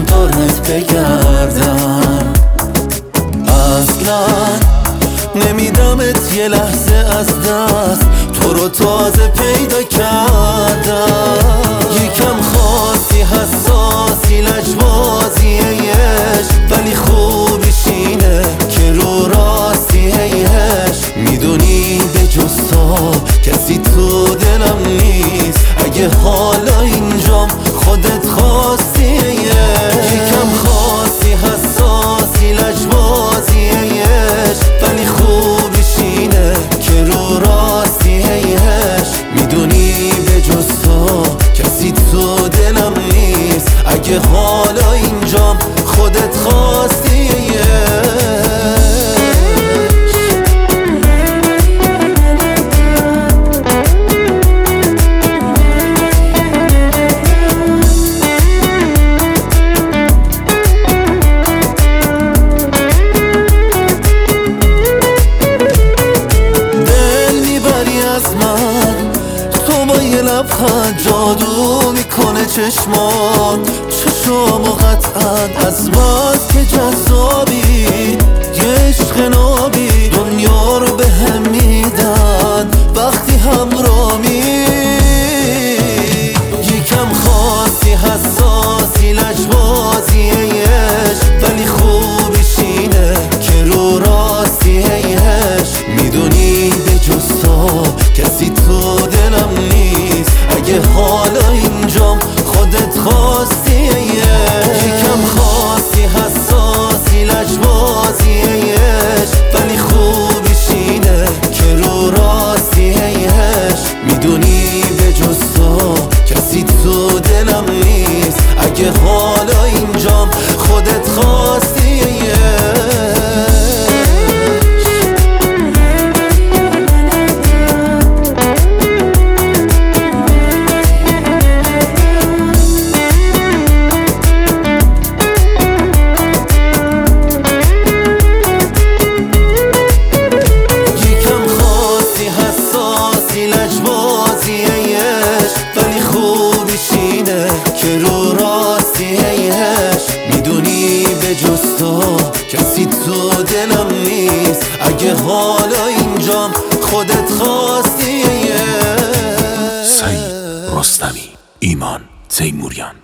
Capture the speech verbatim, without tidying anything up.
دورت بگردم. اصلا نمیدمت یه لحظه از دست، تو رو تازه پیدا کردم. یکم خاصی حساسی لجبازی عشق، ولی خوبیش اینه که رو راستی هیش. میدونی به جز تو کسی تو دلم نیست، اگه حالا اینجام خودت خواستی یکم خاصی حساسی لجبازی عشق، ولی خوبیش اینه که رو راستی هیش. میدونی به جز تو کسی تو دلم نیست، اگه حالا اینجام خودت خواستی لبخند جادو میکنه چشمات، چشامو قطعا از بس که جذابی. یه عشق نابی دنیا رو به هم میدن وقتی همرامی. یکم خاصی حساسی لجبازی عشق، ولی خوبیش اینه که رو راستی هیش. میدونی به جز تو کسی تو دلم نیست، اگه حالا اینجام خودت خواستی یکم خاصی حساسی لجبازی عشق، ولی خوبیش اینه که رو راستی هیش. میدونی به جز تو کسی تو دلم نیست، اگه حالا اینجام خودت خواستی که رو راستی هیش. میدونی به جز تو کسی تو دلم نیست، اگه حالا اینجام خودت خواستی. سعید رستمی، ایمان تیموریان.